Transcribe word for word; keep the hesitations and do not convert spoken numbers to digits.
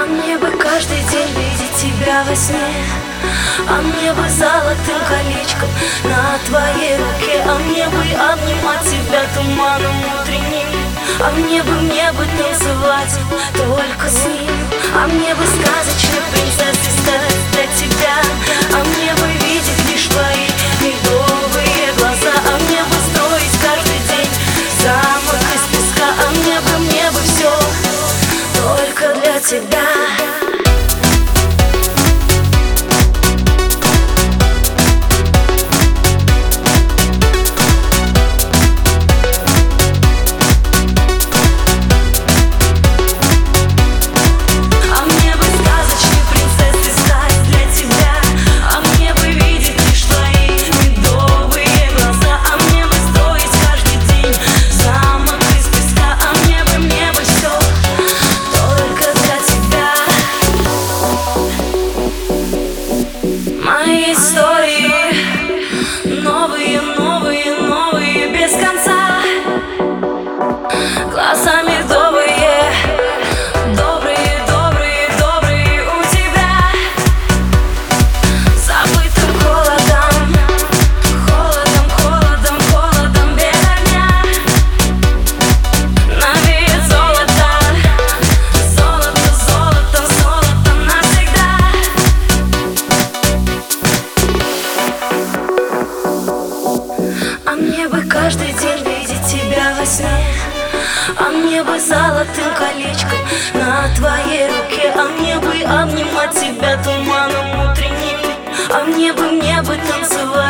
мне бы каждый день видеть тебя во сне, а мне бы золотым колечком на твоей руке, а мне бы обнимать тебя туманом утренним, а мне бы, мне бы танцевать только с ним, а мне бы сказочной принцессой стать для тебя, а мне бы видеть лишь твои медовые глаза, а мне бы строить каждый день замок из песка, а мне бы, мне бы все только для тебя. Мои истории новые, новые, новые, без конца. Глаза медовые, добрые, добрые, добрые у тебя. Забытым холодом, холодом, холодом, холодом без огня. Навеет золото, золото, золото, золото навсегда. А мне бы каждый день видеть тебя во сне, а мне бы золотым колечком на твоей руке, а мне бы обнимать тебя туманом утренним, а мне бы, мне бы танцевать